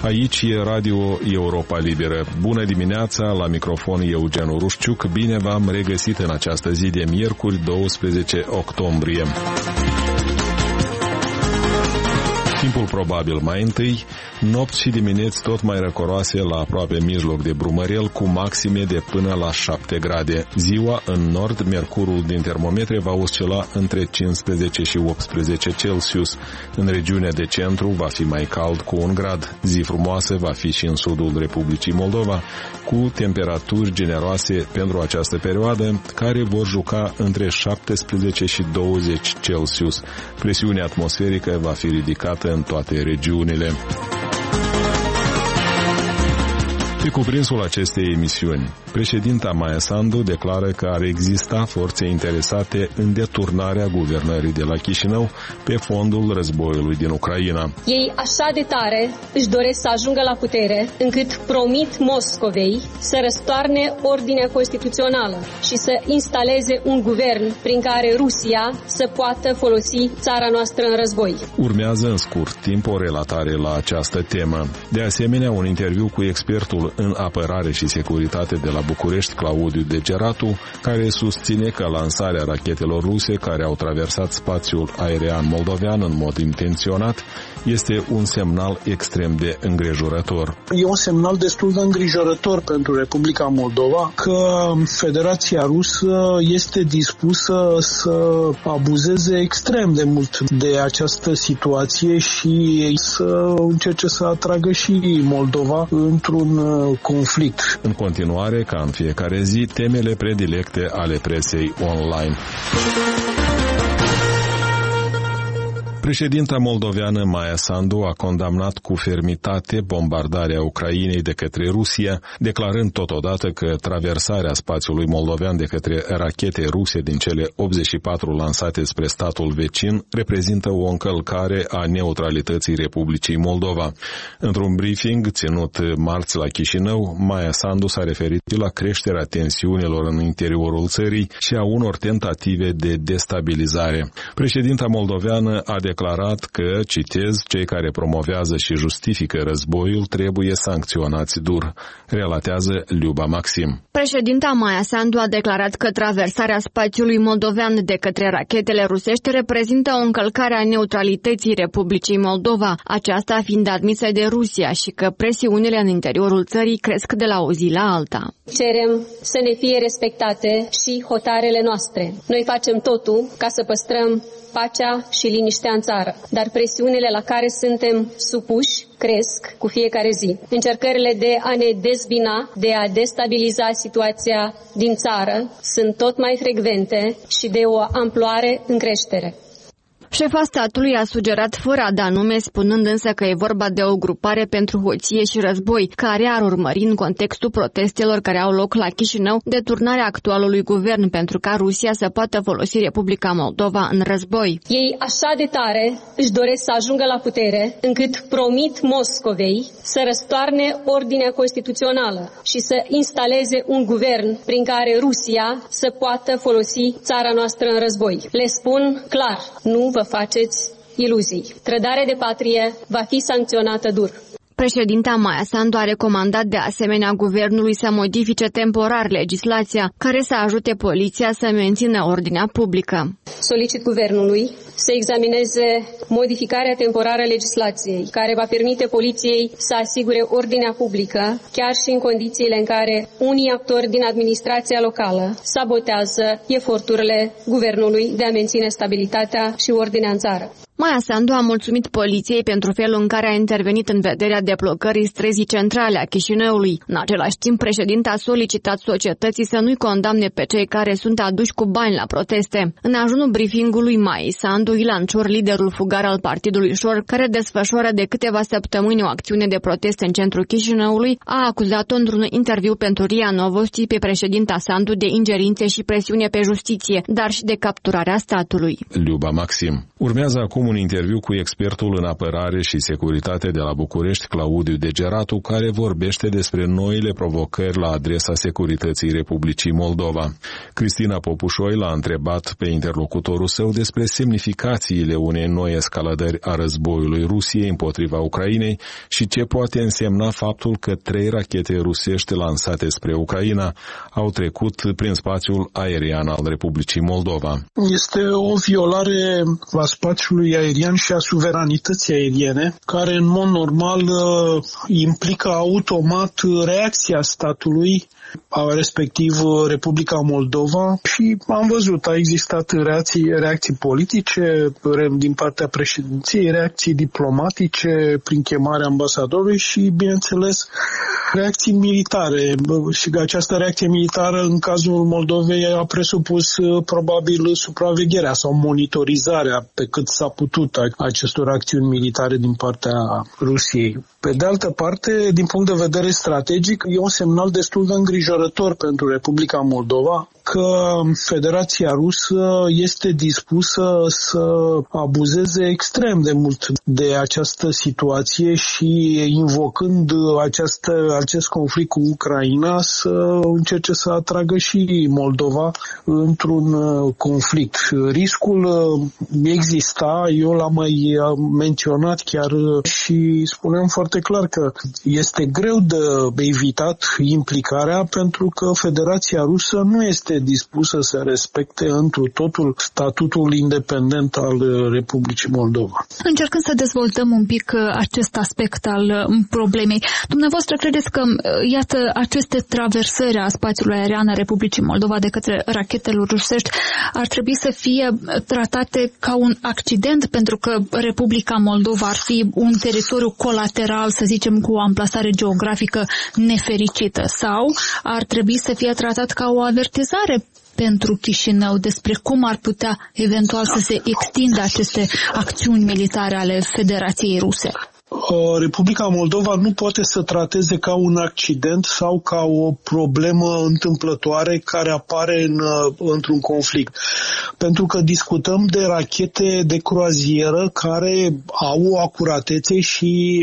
Aici e Radio Europa Liberă. Bună dimineața, la microfon Eugen Urușciuc. Bine v-am regăsit în această zi de miercuri, 12 octombrie. Timpul probabil mai întâi, nopți și dimineți tot mai răcoroase la aproape mijloc de Brumărel, cu maxime de până la 7 grade. Ziua, în nord, mercurul din termometre va oscila între 15 și 18 Celsius. În regiunea de centru va fi mai cald cu 1 grad. Zi frumoasă va fi și în sudul Republicii Moldova, cu temperaturi generoase pentru această perioadă, care vor juca între 17 și 20 Celsius. Presiunea atmosferică va fi ridicată în toate regiunile. Pe cuprinsul acestei emisiuni, președinta Maia Sandu declară că ar exista forțe interesate în deturnarea guvernării de la Chișinău pe fondul războiului din Ucraina. Ei așa de tare își doresc să ajungă la putere, încât promit Moscovei să răstoarne ordinea constituțională și să instaleze un guvern prin care Rusia să poată folosi țara noastră în război. Urmează în scurt timp o relatare la această temă. De asemenea, un interviu cu expertul în apărare și securitate de la București, Claudiu Degeratu, care susține că lansarea rachetelor ruse care au traversat spațiul aerian moldovean în mod intenționat este un semnal extrem de îngrijorător. E un semnal destul de îngrijorător pentru Republica Moldova că Federația Rusă este dispusă să abuzeze extrem de mult de această situație și să încerce să atragă și Moldova într-un conflict. În continuare, ca în fiecare zi, temele predilecte ale presei online. Președinta moldoveană Maia Sandu a condamnat cu fermitate bombardarea Ucrainei de către Rusia, declarând totodată că traversarea spațiului moldovean de către rachete ruse din cele 84 lansate spre statul vecin reprezintă o încălcare a neutralității Republicii Moldova. Într-un briefing ținut marți la Chișinău, Maia Sandu s-a referit la creșterea tensiunilor în interiorul țării și a unor tentative de destabilizare. Președinta moldoveană a declarat că, citez, cei care promovează și justifică războiul trebuie sancționați dur, relatează Liuba Maxim. Președinta Maia Sandu a declarat că traversarea spațiului moldovean de către rachetele rusești reprezintă o încălcare a neutralității Republicii Moldova, aceasta fiind admisă de Rusia, și că presiunile în interiorul țării cresc de la o zi la alta. Cerem să ne fie respectate și hotarele noastre. Noi facem totul ca să păstrăm pacea și liniștea în țară, dar presiunile la care suntem supuși cresc cu fiecare zi. Încercările de a ne dezbina, de a destabiliza situația din țară sunt tot mai frecvente și de o amploare în creștere. Șefa statului a sugerat fără a da nume, spunând însă că e vorba de o grupare pentru hoție și război, care ar urmări în contextul protestelor care au loc la Chișinău deturnarea actualului guvern pentru ca Rusia să poată folosi Republica Moldova în război. Ei așa de tare își doresc să ajungă la putere, încât promit Moscovei să răstoarne ordinea constituțională și să instaleze un guvern prin care Rusia să poată folosi țara noastră în război. Le spun clar, nu vă faceți iluzii. Trădarea de patrie va fi sancționată dur. Președinta Maia Sandu a recomandat de asemenea guvernului să modifice temporar legislația care să ajute poliția să mențină ordinea publică. Solicit guvernului să examineze modificarea temporară a legislației, care va permite poliției să asigure ordinea publică, chiar și în condițiile în care unii actori din administrația locală sabotează eforturile guvernului de a menține stabilitatea și ordinea în țară. Maia Sandu a mulțumit poliției pentru felul în care a intervenit în vederea deblocării străzii centrale a Chișinăului. În același timp, președinta a solicitat societății să nu-i condamne pe cei care sunt aduși cu bani la proteste. În ajunul briefingului Maii Sandu, Ilan Cior, liderul fugar al partidului Șor, care desfășoară de câteva săptămâni o acțiune de protest în centrul Chișinăului, a acuzat-o într-un interviu pentru RIA Novosti pe președinta Sandu de ingerințe și presiune pe justiție, dar și de capturarea statului. Liuba Maxim. Urmează acum un interviu cu expertul în apărare și securitate de la București, Claudiu Degeratu, care vorbește despre noile provocări la adresa securității Republicii Moldova. Cristina Popușoi l-a întrebat pe interlocutorul său despre semnificațiile unei noi escaladări a războiului Rusiei împotriva Ucrainei și ce poate însemna faptul că 3 rachete rusești lansate spre Ucraina au trecut prin spațiul aerian al Republicii Moldova. Este o violare a spațiului aerian și a suveranității aeriene, care în mod normal implică automat reacția statului, respectiv Republica Moldova, și am văzut, a existat reacții politice din partea președinției, reacții diplomatice prin chemarea ambasadorului și, bineînțeles, reacții militare. Și această reacție militară în cazul Moldovei a presupus probabil supravegherea sau monitorizarea pe cât s-a putut acestor acțiuni militare din partea Rusiei. Pe de altă parte, din punct de vedere strategic, e un semnal destul de îngrijorător pentru Republica Moldova că Federația Rusă este dispusă să abuzeze extrem de mult de această situație și invocând acest conflict cu Ucraina să încerce să atragă și Moldova într-un conflict. Riscul exista, eu l-am mai menționat chiar și spuneam foarte clar că este greu de evitat implicarea pentru că Federația Rusă nu este dispusă să respecte întru totul statutul independent al Republicii Moldova. Încercând să dezvoltăm un pic acest aspect al problemei, dumneavoastră credeți că, iată, aceste traversări a spațiului aerian a Republicii Moldova de către rachetele rusești ar trebui să fie tratate ca un accident pentru că Republica Moldova ar fi un teritoriu colateral, să zicem, cu o amplasare geografică nefericită, sau ar trebui să fie tratat ca o avertizare pentru Chișinău despre cum ar putea eventual să se extindă aceste acțiuni militare ale Federației Ruse? Republica Moldova nu poate să trateze ca un accident sau ca o problemă întâmplătoare care apare într-un conflict. Pentru că discutăm de rachete de croazieră care au o acuratețe și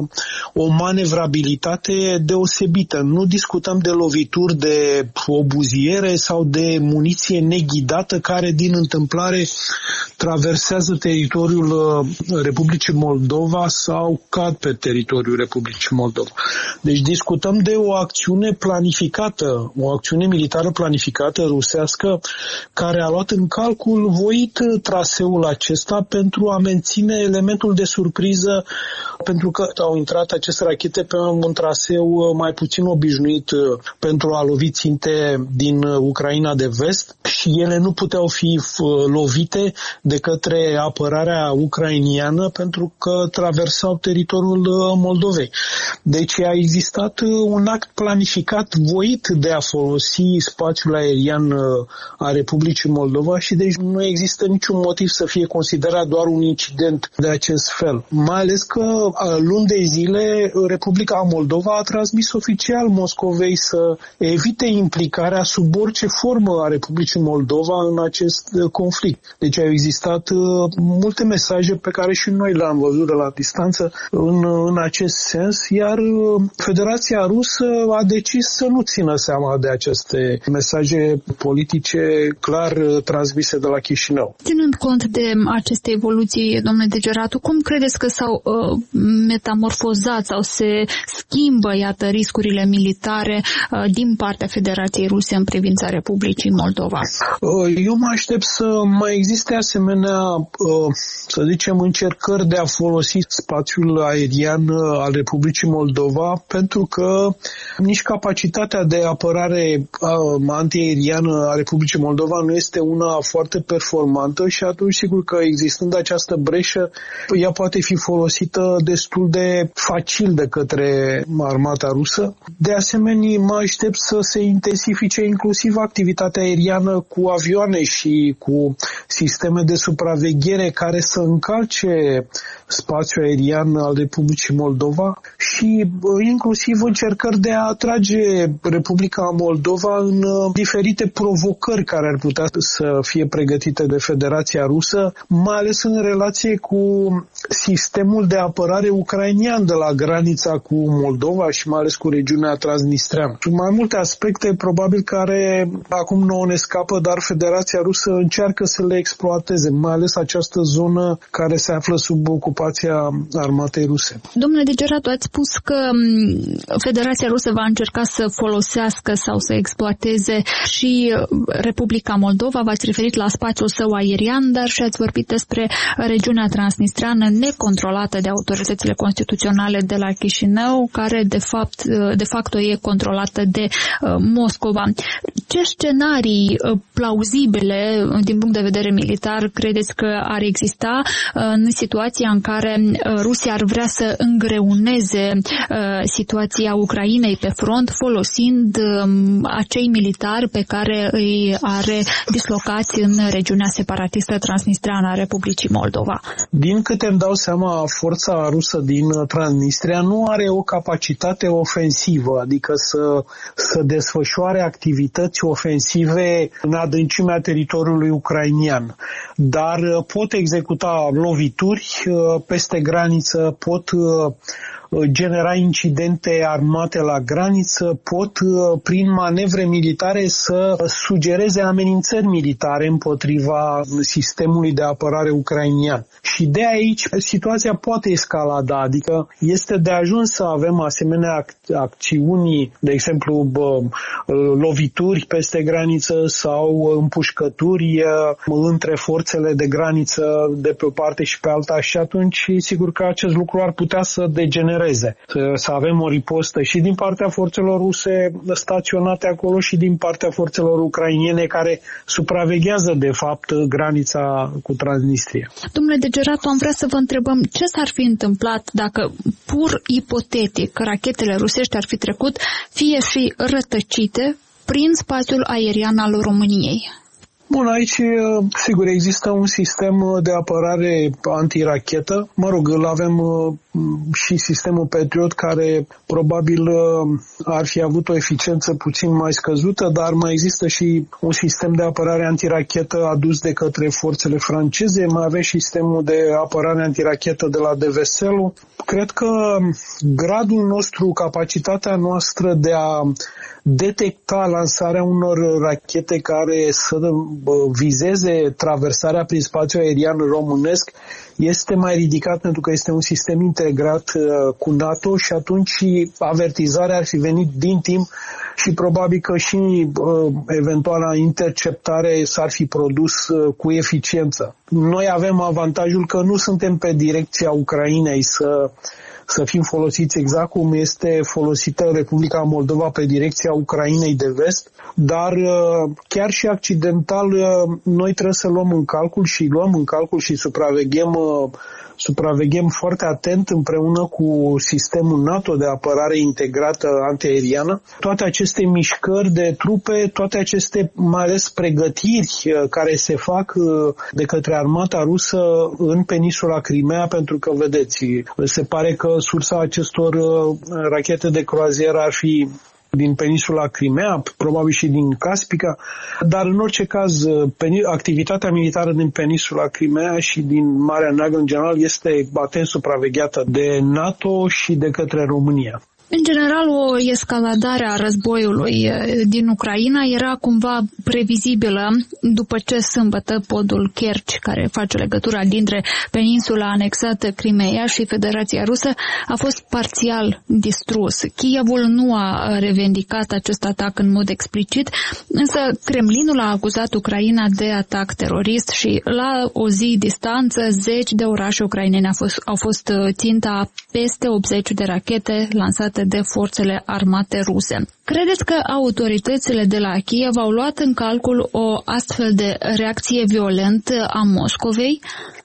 o manevrabilitate deosebită. Nu discutăm de lovituri de obuziere sau de muniție neghidată care din întâmplare traversează teritoriul Republicii Moldova sau cad pe teritoriul Republicii Moldova. Deci discutăm de o acțiune planificată, o acțiune militară planificată rusească care a luat în calcul voit traseul acesta pentru a menține elementul de surpriză, pentru că au intrat aceste rachete pe un traseu mai puțin obișnuit pentru a lovi ținte din Ucraina de vest și ele nu puteau fi lovite de către apărarea ucrainiană pentru că traversau teritoriul Moldovei. Deci a existat un act planificat voit de a folosi spațiul aerian a Republicii Moldova și deci nu există niciun motiv să fie considerat doar un incident de acest fel. Mai ales că luni de zile Republica Moldova a transmis oficial Moscovei să evite implicarea sub orice formă a Republicii Moldova în acest conflict. Deci au existat multe mesaje pe care și noi le-am văzut de la distanță în acest sens, iar Federația Rusă a decis să nu țină seama de aceste mesaje politice clar transmise de la Chișinău. Ținând cont de aceste evoluții, domnule Degeratu, cum credeți că s-au metamorfozat sau se schimbă, iată, riscurile militare din partea Federației Ruse în privința Republicii Moldova? Eu mă aștept să mai existe asemenea, să zicem, încercări de a folosi spațiul aerian al Republicii Moldova, pentru că nici capacitatea de apărare antiaeriană a Republicii Moldova nu este una foarte performantă și atunci, sigur că existând această breșă, ea poate fi folosită destul de facil de către armata rusă. De asemenea, mă aștept să se intensifice inclusiv activitatea aeriană cu avioane și cu sisteme de supraveghere care să încalce spațiul aerian intern al Republicii Moldova și inclusiv încercări de a atrage Republica Moldova în diferite provocări care ar putea să fie pregătite de Federația Rusă, mai ales în relație cu sistemul de apărare ucrainian de la granița cu Moldova și mai ales cu regiunea transnistreană. Mai multe aspecte probabil care acum nouă ne scapă, dar Federația Rusă încearcă să le exploateze, mai ales această zonă care se află sub ocupația armatei ruse. Domnule Degeratu, ați spus că Federația Rusă va încerca să folosească sau să exploateze și Republica Moldova, v-ați referit la spațiul său aerian, dar și ați vorbit despre regiunea transnistreană necontrolată de autoritățile constituționale de la Chișinău, care de fapt e controlată de Moscova. Ce scenarii plauzibile din punct de vedere militar credeți că ar exista în situația în care Rusia ar vrea să îngreuneze situația Ucrainei pe front folosind acei militari pe care îi are dislocați în regiunea separatistă transnistreană a Republicii Moldova? Din câte îmi dau seama, forța rusă din Transnistria nu are o capacitate ofensivă, adică să desfășoare activități ofensive în adâncimea teritoriului ucrainian, dar pot executa lovituri peste graniță, pot genera incidente armate la graniță, pot prin manevre militare să sugereze amenințări militare împotriva sistemului de apărare ucrainian. Și de aici situația poate escalada, adică este de ajuns să avem asemenea acțiuni, de exemplu lovituri peste graniță sau împușcături între forțele de graniță de pe o parte și pe alta și atunci sigur că acest lucru ar putea să degenereze. Să avem o ripostă și din partea forțelor ruse staționate acolo și din partea forțelor ucrainiene care supraveghează de fapt granița cu Transnistria. Domnule Degeratu, am vrea să vă întrebăm ce s-ar fi întâmplat dacă pur ipotetic rachetele rusești ar fi trecut fie și rătăcite prin spațiul aerian al României? Bun, aici, sigur, există un sistem de apărare antirachetă. Mă rog, îl avem și sistemul Patriot, care probabil ar fi avut o eficiență puțin mai scăzută, dar mai există și un sistem de apărare antirachetă adus de către forțele franceze. Mai avem și sistemul de apărare antirachetă de la Deveselu. Cred că gradul nostru, capacitatea noastră de a detecta lansarea unor rachete care să vizeze traversarea prin spațiul aerian românesc este mai ridicat pentru că este un sistem integrat cu NATO și atunci avertizarea ar fi venit din timp și probabil că și eventuala interceptare s-ar fi produs cu eficiență. Noi avem avantajul că nu suntem pe direcția Ucrainei să fim folosiți exact cum este folosită Republica Moldova pe direcția Ucrainei de vest, dar chiar și accidental noi trebuie să luăm în calcul și supraveghem foarte atent împreună cu sistemul NATO de apărare integrată antiaeriană toate aceste mișcări de trupe, toate aceste mai ales pregătiri care se fac de către armata rusă în peninsula Crimea, pentru că, vedeți, se pare că sursa acestor rachete de croazieră ar fi din peninsula Crimea, probabil și din Caspica, dar în orice caz activitatea militară din peninsula Crimea și din Marea Neagră în general este atent supravegheată de NATO și de către România. În general, o escaladare a războiului din Ucraina era cumva previzibilă după ce sâmbătă podul Kerch, care face legătura dintre peninsula anexată Crimeea și Federația Rusă, a fost parțial distrus. Kievul nu a revendicat acest atac în mod explicit, însă Kremlinul a acuzat Ucraina de atac terorist și la o zi distanță zeci de orașe ucrainene au fost ținta peste 80 de rachete lansate de forțele armate ruse. Credeți că autoritățile de la Kiev au luat în calcul o astfel de reacție violentă a Moscovei?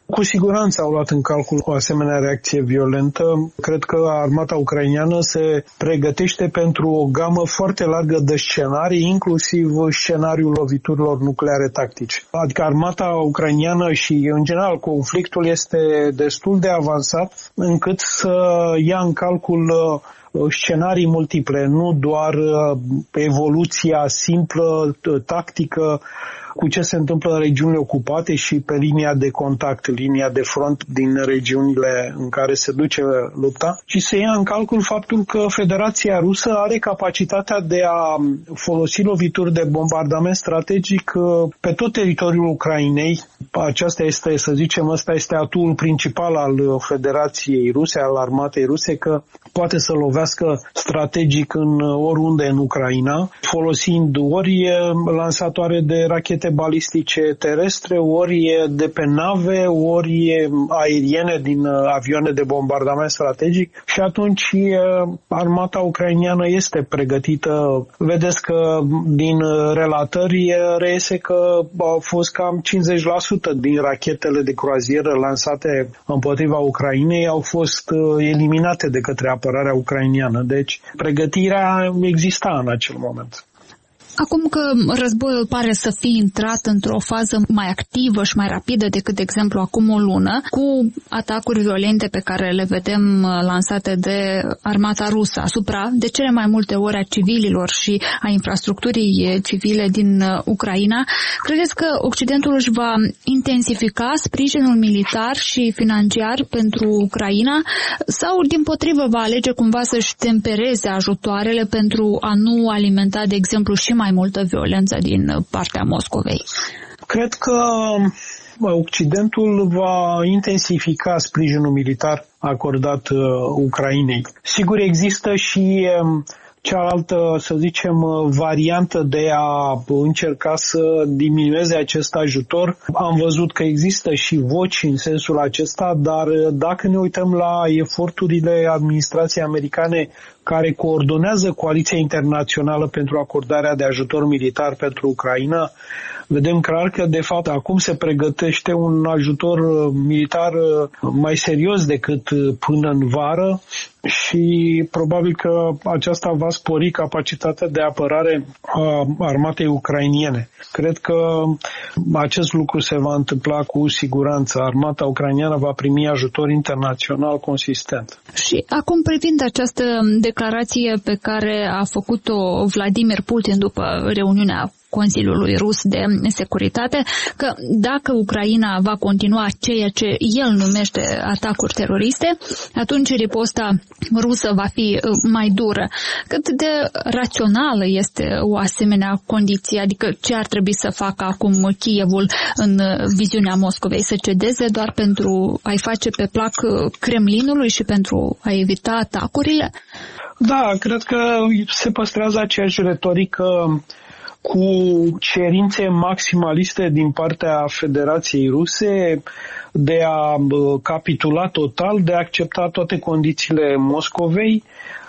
Cu siguranță au luat în calcul o asemenea reacție violentă. Cred că armata ucraineană se pregătește pentru o gamă foarte largă de scenarii, inclusiv scenariul loviturilor nucleare tactice. Adică armata ucraineană și, în general, conflictul este destul de avansat încât să ia în calcul scenarii multiple, nu doar evoluția simplă, tactică, cu ce se întâmplă în regiunile ocupate și pe linia de contact, linia de front din regiunile în care se duce lupta, ci se ia în calcul faptul că Federația Rusă are capacitatea de a folosi lovituri de bombardament strategic pe tot teritoriul Ucrainei. Aceasta este, să zicem, ăsta este atul principal al Federației Ruse, al armatei ruse, că poate să lovească strategic în oriunde în Ucraina, folosind ori lansatoare de rachete balistice terestre, ori de pe nave, ori aeriene din avioane de bombardament strategic și atunci armata ucraineană este pregătită. Vedeți că din relatări reiese că au fost cam 50% din rachetele de croazieră lansate împotriva Ucrainei au fost eliminate de către apărarea ucraineană. Deci pregătirea exista în acel moment. Acum că războiul pare să fie intrat într-o fază mai activă și mai rapidă decât, de exemplu, acum o lună, cu atacuri violente pe care le vedem lansate de armata rusă asupra de cele mai multe ori a civililor și a infrastructurii civile din Ucraina, credeți că Occidentul își va intensifica sprijinul militar și financiar pentru Ucraina sau, dimpotrivă, va alege cumva să-și tempereze ajutoarele pentru a nu alimenta, de exemplu, și mai multă violență din partea Moscovei? Cred că Occidentul va intensifica sprijinul militar acordat Ucrainei. Sigur, există și cealaltă, să zicem, variantă de a încerca să diminueze acest ajutor. Am văzut că există și voci în sensul acesta, dar dacă ne uităm la eforturile administrației americane care coordonează coaliția internațională pentru acordarea de ajutor militar pentru Ucraina, vedem clar că, de fapt, acum se pregătește un ajutor militar mai serios decât până în vară și probabil că aceasta va spori capacitatea de apărare a armatei ucrainiene. Cred că acest lucru se va întâmpla cu siguranță. Armata ucraineană va primi ajutor internațional consistent. Și acum, privind această declarație pe care a făcut-o Vladimir Putin după reuniunea Consiliului Rus de Securitate, că dacă Ucraina va continua ceea ce el numește atacuri teroriste, atunci riposta rusă va fi mai dură. Cât de rațională este o asemenea condiție? Adică ce ar trebui să facă acum Kievul în viziunea Moscovei? Să cedeze doar pentru a-i face pe plac Kremlinului și pentru a evita atacurile? Da, cred că se păstrează aceeași retorică cu cerințe maximaliste din partea Federației Ruse de a capitula total, de a accepta toate condițiile Moscovei.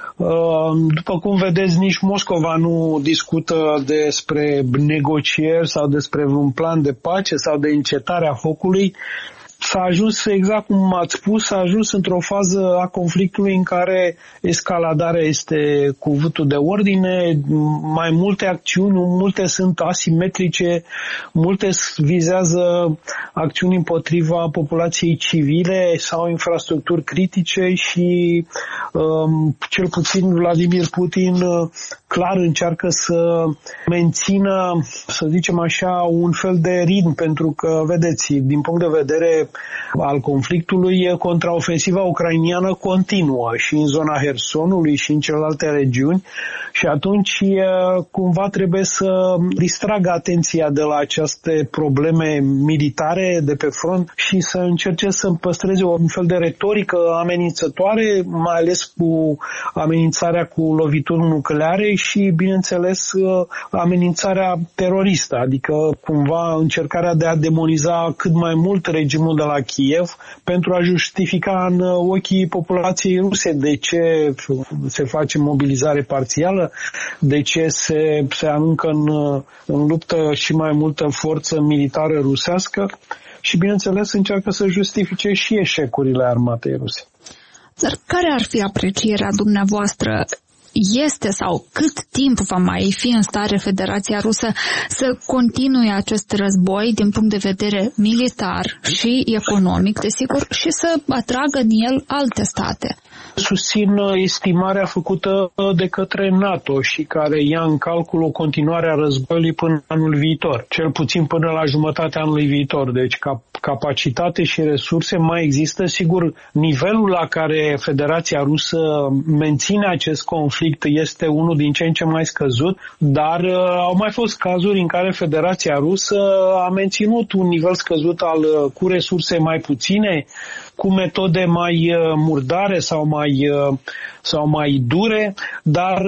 După cum vedeți, nici Moscova nu discută despre negocieri sau despre un plan de pace sau de încetarea focului. S-a ajuns, exact cum ați spus, s-a ajuns într-o fază a conflictului în care escaladarea este cuvântul de ordine, mai multe acțiuni, multe sunt asimetrice, multe vizează acțiuni împotriva populației civile sau infrastructuri critice și cel puțin Vladimir Putin clar încearcă să mențină, să zicem așa, un fel de ritm, pentru că, vedeți, din punct de vedere al conflictului, contraofensiva ucrainiană continuă și în zona Hersonului și în celelalte regiuni și atunci cumva trebuie să distragă atenția de la aceste probleme militare de pe front și să încerce să păstreze un fel de retorică amenințătoare, mai ales cu amenințarea cu lovituri nucleare și, bineînțeles, amenințarea teroristă, adică cumva încercarea de a demoniza cât mai mult regimul de la Kiev pentru a justifica în ochii populației ruse de ce se face mobilizare parțială, de ce se aruncă în luptă și mai multă forță militară rusească. și, bineînțeles, încearcă să justifice și eșecurile armatei ruse. Dar care ar fi aprecierea dumneavoastră? Este sau cât timp va mai fi în stare Federația Rusă să continue acest război din punct de vedere militar și economic, desigur, și să atragă în el alte state? Susțin estimarea făcută de către NATO și care ia în calcul o continuare a războiului până anul viitor, cel puțin până la jumătatea anului viitor. Deci capacitate și resurse mai există. Sigur, nivelul la care Federația Rusă menține acest conflict este unul din ce în ce mai scăzut, dar au mai fost cazuri în care Federația Rusă a menținut un nivel scăzut cu resurse mai puține, cu metode mai murdare sau mai dure, dar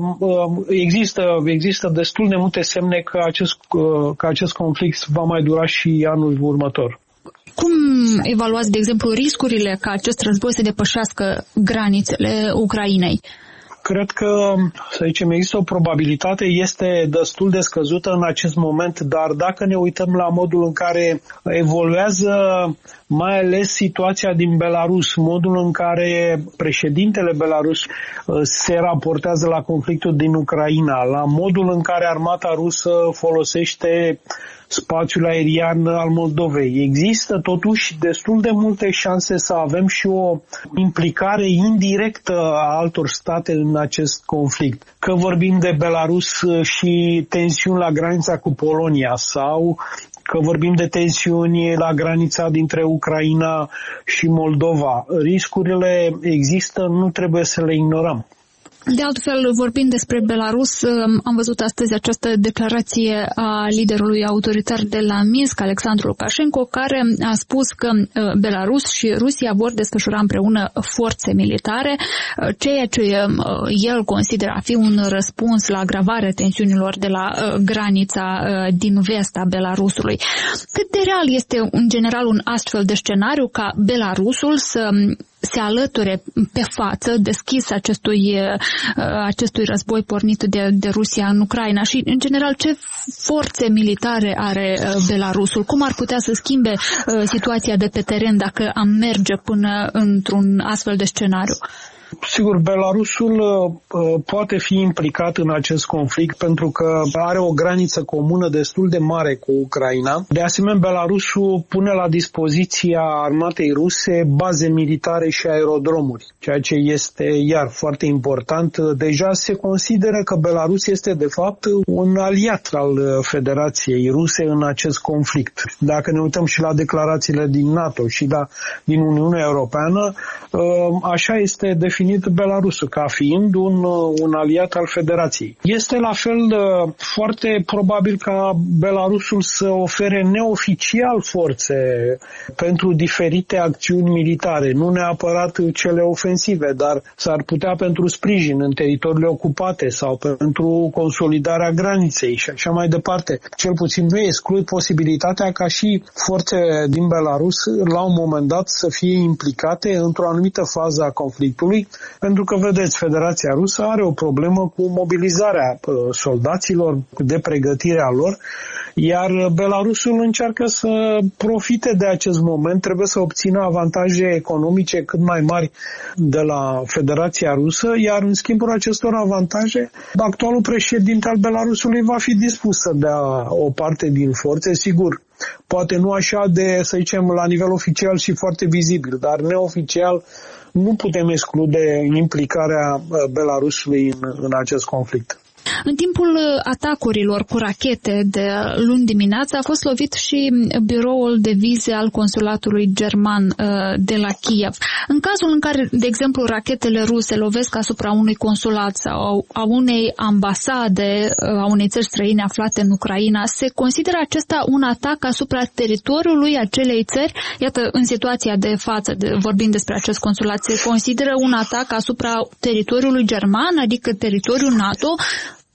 există destul de multe semne că acest conflict va mai dura și anul următor. Cum evaluați, de exemplu, riscurile ca acest război să depășească granițele Ucrainei? Cred că, să zicem, există o probabilitate, este destul de scăzută în acest moment, dar dacă ne uităm la modul în care evoluează mai ales situația din Belarus, modul în care președintele Belarus se raportează la conflictul din Ucraina, la modul în care armata rusă folosește spațiul aerian al Moldovei. Există totuși destul de multe șanse să avem și o implicare indirectă a altor state în acest conflict. Că vorbim de Belarus și tensiuni la granița cu Polonia sau că vorbim de tensiuni la granița dintre Ucraina și Moldova. Riscurile există, nu trebuie să le ignorăm. De altfel, vorbind despre Belarus, am văzut astăzi această declarație a liderului autoritar de la Minsk, Alexandru Lukashenko, care a spus că Belarus și Rusia vor desfășura împreună forțe militare, ceea ce el consideră a fi un răspuns la agravarea tensiunilor de la granița din vest a Belarusului. Cât de real este în general un astfel de scenariu ca Belarusul să se alăture pe față deschis acestui război pornit de Rusia în Ucraina și, în general, ce forțe militare are Belarusul? Cum ar putea să schimbe situația de pe teren dacă am merge până într-un astfel de scenariu? Sigur, Belarusul poate fi implicat în acest conflict pentru că are o graniță comună destul de mare cu Ucraina. De asemenea, Belarusul pune la dispoziția armatei ruse baze militare și aerodromuri, ceea ce este iar foarte important. Deja se consideră că Belarus este de fapt un aliat al Federației Ruse în acest conflict. Dacă ne uităm și la declarațiile din NATO și din Uniunea Europeană, așa este definit Belarusul ca fiind un aliat al Federației. Este la fel foarte probabil ca Belarusul să ofere neoficial forțe pentru diferite acțiuni militare, nu neapărat cele ofensive, dar s-ar putea pentru sprijin în teritoriile ocupate sau pentru consolidarea graniței și așa mai departe. Cel puțin nu exclud posibilitatea ca și forțe din Belarus la un moment dat să fie implicate într-o anumită fază a conflictului, pentru că, vedeți, Federația Rusă are o problemă cu mobilizarea soldaților, de pregătirea lor, iar Belarusul încearcă să profite de acest moment, trebuie să obțină avantaje economice cât mai mari de la Federația Rusă, iar în schimbul acestor avantaje, actualul președinte al Belarusului va fi dispus să dea o parte din forțe, sigur, poate nu așa de, să zicem, la nivel oficial și foarte vizibil, dar neoficial nu putem exclude implicarea Belarusului în acest conflict. În timpul atacurilor cu rachete de luni dimineață a fost lovit și biroul de vize al consulatului german de la Kiev. În cazul în care, de exemplu, rachetele ruse lovesc asupra unui consulat sau a unei ambasade a unei țări străine aflate în Ucraina, se consideră acesta un atac asupra teritoriului acelei țări? Iată, în situația de față, vorbind despre acest consulat, se consideră un atac asupra teritoriului german, adică teritoriul NATO,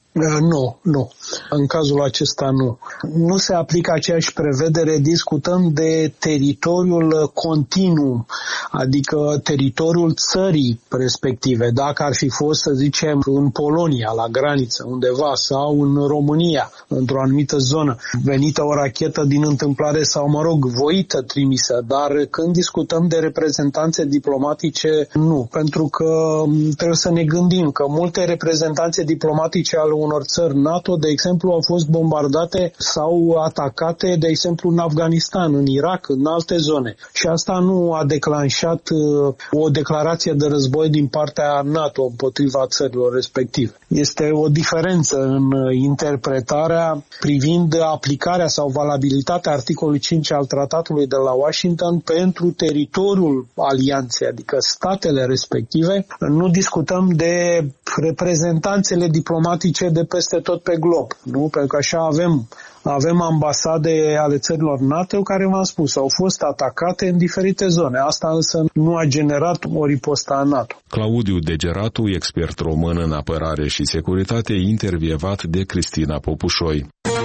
Nu. În cazul acesta nu. Nu se aplică aceeași prevedere, discutăm de teritoriul continuu, adică teritoriul țării respective. Dacă ar fi fost, să zicem, în Polonia, la graniță, undeva, sau în România, într-o anumită zonă, venită o rachetă din întâmplare sau, voită trimisă, dar când discutăm de reprezentanțe diplomatice, nu, pentru că trebuie să ne gândim că multe reprezentanțe diplomatice ale unor țări NATO, de exemplu, au fost bombardate sau atacate, de exemplu, în Afganistan, în Irak, în alte zone. Și asta nu a declanșat o declarație de război din partea NATO împotriva țărilor respective. Este o diferență în interpretarea privind aplicarea sau valabilitatea articolului 5 al tratatului de la Washington pentru teritoriul alianței, adică statele respective. Nu discutăm de reprezentanțele diplomatice de peste tot pe glob, nu? Pentru că așa avem ambasade ale țărilor NATO care, v-am spus, au fost atacate în diferite zone. Asta însă nu a generat o ripostă a NATO. Claudiu Degeratu, expert român în apărare și securitate, intervievat de Cristina Popușoi.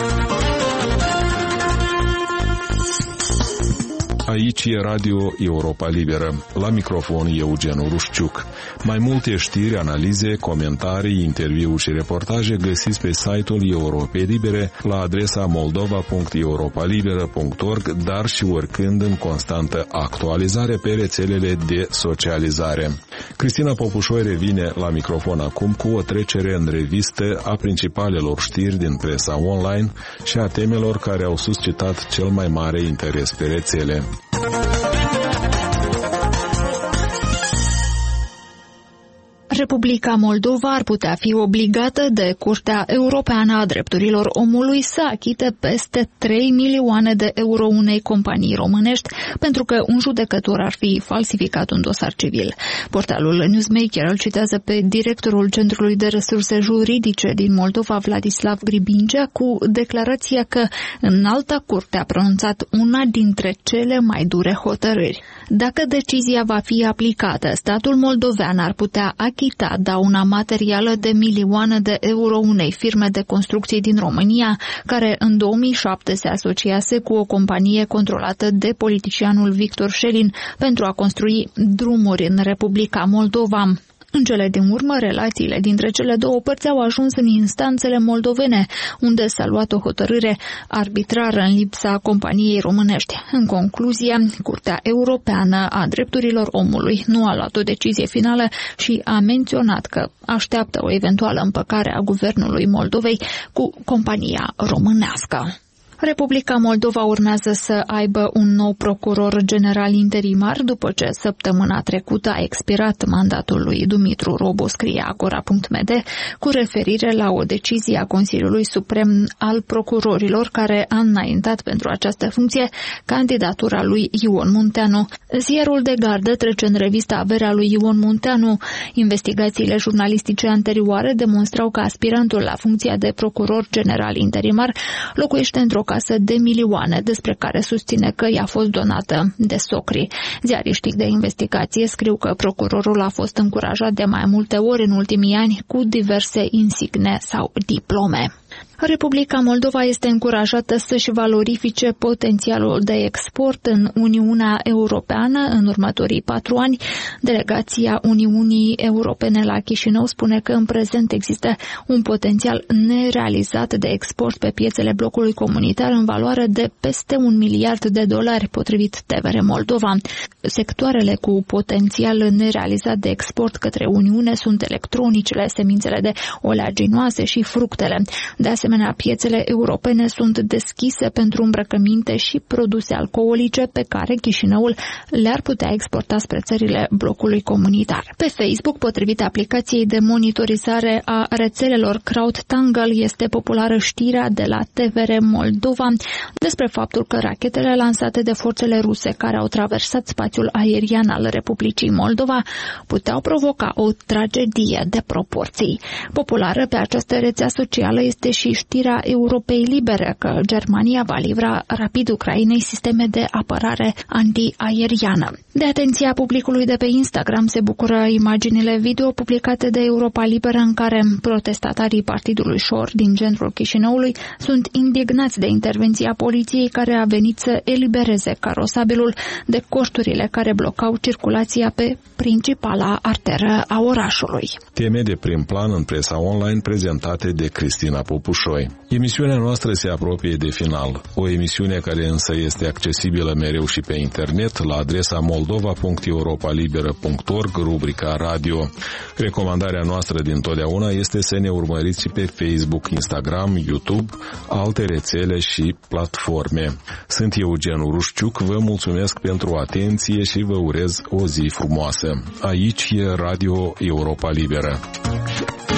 Aici e Radio Europa Liberă. La microfon Eugen Rușciuc. Mai multe știri, analize, comentarii, interviuri și reportaje găsiți pe site-ul Europei Libere la adresa moldova.europalibera.org, dar și oricând în constantă actualizare pe rețelele de socializare. Cristina Popușoi revine la microfon acum cu o trecere în revistă a principalelor știri din presa online și a temelor care au suscitat cel mai mare interes pe rețele. Republica Moldova ar putea fi obligată de Curtea Europeană a Drepturilor Omului să achite peste 3 milioane de euro unei companii românești pentru că un judecător ar fi falsificat un dosar civil. Portalul Newsmaker îl citează pe directorul Centrului de Resurse Juridice din Moldova, Vladislav Gribingea, cu declarația că Înalta Curte a pronunțat una dintre cele mai dure hotărâri. Dacă decizia va fi aplicată, statul moldovean ar putea achita dauna materială de milioane de euro unei firme de construcții din România, care în 2007 se asociase cu o companie controlată de politicianul Victor Șelin pentru a construi drumuri în Republica Moldova. În cele din urmă, relațiile dintre cele două părți au ajuns în instanțele moldovene, unde s-a luat o hotărâre arbitrară în lipsa companiei românești. În concluzie, Curtea Europeană a Drepturilor Omului nu a luat o decizie finală și a menționat că așteaptă o eventuală împăcare a guvernului Moldovei cu compania românească. Republica Moldova urmează să aibă un nou procuror general interimar după ce săptămâna trecută a expirat mandatul lui Dumitru Robo, scrie Agora.md, cu referire la o decizie a Consiliului Suprem al Procurorilor care a înaintat pentru această funcție candidatura lui Ion Munteanu. Ziarul de Gardă trece în revistă averea lui Ion Munteanu. Investigațiile jurnalistice anterioare demonstrau că aspirantul la funcția de procuror general interimar locuiește într-o casă de milioane, despre care susține că i-a fost donată de socri. Ziariștii de investigație scriu că procurorul a fost încurajat de mai multe ori în ultimii ani cu diverse insigne sau diplome. Republica Moldova este încurajată să-și valorifice potențialul de export în Uniunea Europeană în următorii 4 ani. Delegația Uniunii Europene la Chișinău spune că în prezent există un potențial nerealizat de export pe piețele blocului comunitar în valoare de peste $1 miliard, potrivit TVR Moldova. Sectoarele cu potențial nerealizat de export către Uniune sunt electronicele, semințele de oleaginoase și fructele. De asemenea, piețele europene sunt deschise pentru îmbrăcăminte și produse alcoolice pe care Chișinăul le-ar putea exporta spre țările blocului comunitar. Pe Facebook, potrivit aplicației de monitorizare a rețelelor CrowdTangle, este populară știrea de la TVR Moldova despre faptul că rachetele lansate de forțele ruse care au traversat spațiul aerian al Republicii Moldova puteau provoca o tragedie de proporții. Populară pe această rețea socială este și știrea Europei Libere că Germania va livra rapid Ucrainei sisteme de apărare antiaeriană. De atenția publicului de pe Instagram se bucură imaginile video publicate de Europa Liberă în care protestatarii partidului Șor din centrul Chișinăului sunt indignați de intervenția poliției care a venit să elibereze carosabilul de coșturile care blocau circulația pe principala arteră a orașului. Teme de prim plan în presa online prezentate de Cristina Popușoi. Emisiunea noastră se apropie de final. O emisiune care însă este accesibilă mereu și pe internet la adresa moldova.europalibera.org, rubrica radio. Recomandarea noastră dintotdeauna este să ne urmăriți pe Facebook, Instagram, YouTube, alte rețele și platforme. Sunt Eugen Urușciuc, vă mulțumesc pentru atenție și vă urez o zi frumoasă. Aici e Radio Europa Liberă.